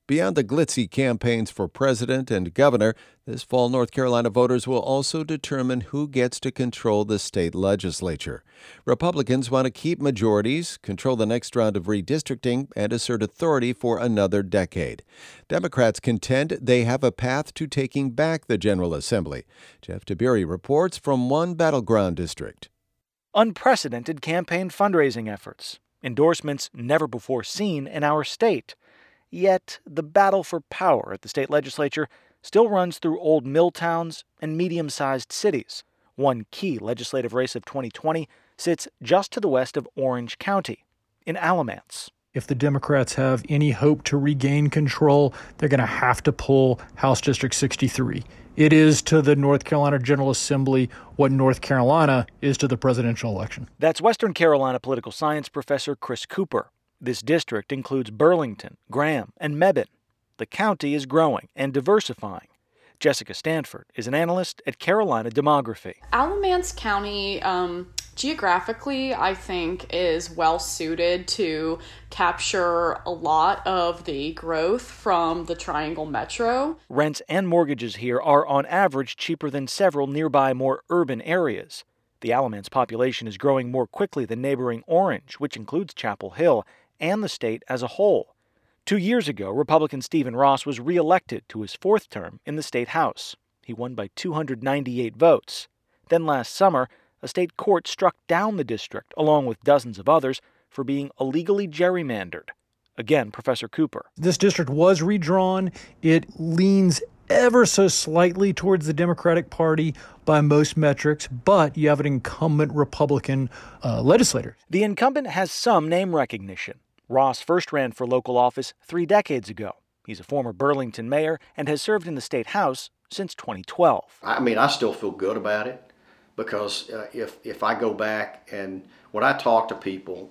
Beyond the glitzy campaigns for president and governor, this fall North Carolina voters will also determine who gets to control the state legislature. Republicans want to keep majorities, control the next round of redistricting, and assert authority for another decade. Democrats contend they have a path to taking back the General Assembly. Jeff Tiberi reports from one battleground district. Unprecedented campaign fundraising efforts. Endorsements never before seen in our state. Yet, the battle for power at the state legislature still runs through old mill towns and medium-sized cities. One key legislative race of 2020 sits just to the west of Orange County, in Alamance. If the Democrats have any hope to regain control, they're going to have to pull House District 63. It is to the North Carolina General Assembly what North Carolina is to the presidential election. That's Western Carolina political science professor Chris Cooper. This district includes Burlington, Graham, and Mebane. The county is growing and diversifying. Jessica Stanford is an analyst at Carolina Demography. Alamance County, geographically, I think, is well suited to capture a lot of the growth from the Triangle Metro. Rents and mortgages here are on average cheaper than several nearby more urban areas. The Alamance population is growing more quickly than neighboring Orange, which includes Chapel Hill, and the state as a whole. 2 years ago, Republican Stephen Ross was reelected to his fourth term in the state House. He won by 298 votes. Then last summer, a state court struck down the district, along with dozens of others, for being illegally gerrymandered. Again, Professor Cooper. This district was redrawn. It leans ever so slightly towards the Democratic Party by most metrics, but you have an incumbent Republican legislator. The incumbent has some name recognition. Ross first ran for local office 3 decades ago. He's a former Burlington mayor and has served in the state House since 2012. I still feel good about it because if I go back and when I talk to people,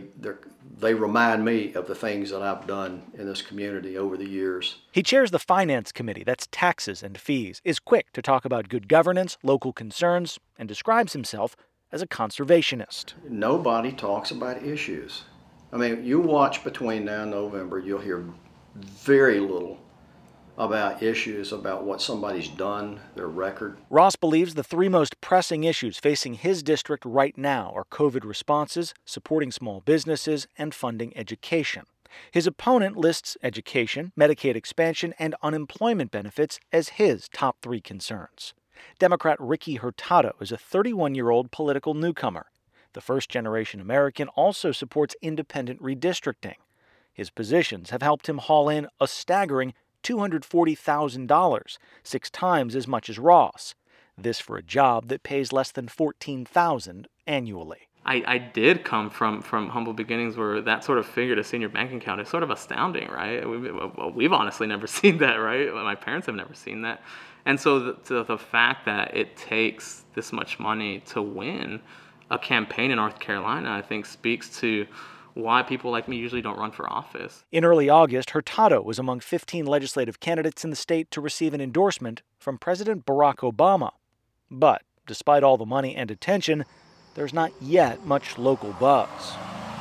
they remind me of the things that I've done in this community over the years. He chairs the Finance Committee, that's taxes and fees, is quick to talk about good governance, local concerns, and describes himself as a conservationist. Nobody talks about issues. You watch between now and November, you'll hear very little about issues, about what somebody's done, their record. Ross believes the 3 most pressing issues facing his district right now are COVID responses, supporting small businesses, and funding education. His opponent lists education, Medicaid expansion, and unemployment benefits as his top 3 concerns. Democrat Ricky Hurtado is a 31-year-old political newcomer. The first-generation American also supports independent redistricting. His positions have helped him haul in a staggering $240,000, 6 times as much as Ross. This for a job that pays less than $14,000 annually. I did come from humble beginnings where that sort of figure to see in your bank account is sort of astounding, right? We've honestly never seen that, right? My parents have never seen that. And so the fact that it takes this much money to win a campaign in North Carolina, I think, speaks to why people like me usually don't run for office. In early August, Hurtado was among 15 legislative candidates in the state to receive an endorsement from President Barack Obama. But despite all the money and attention, there's not yet much local buzz.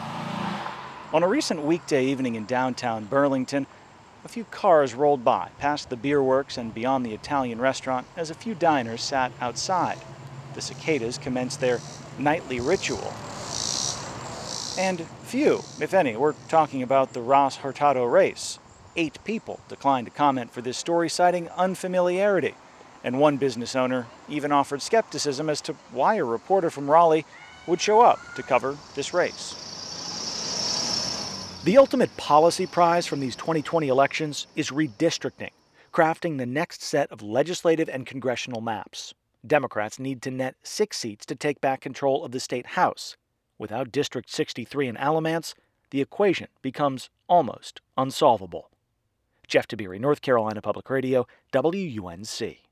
On a recent weekday evening in downtown Burlington, a few cars rolled by past the beer works and beyond the Italian restaurant as a few diners sat outside. The cicadas commenced their nightly ritual. And few, if any, were talking about the Ross-Hurtado race. 8 people declined to comment for this story, citing unfamiliarity. And one business owner even offered skepticism as to why a reporter from Raleigh would show up to cover this race. The ultimate policy prize from these 2020 elections is redistricting, crafting the next set of legislative and congressional maps. Democrats need to net 6 seats to take back control of the state House. Without District 63 in Alamance, the equation becomes almost unsolvable. Jeff Tiberi, North Carolina Public Radio, WUNC.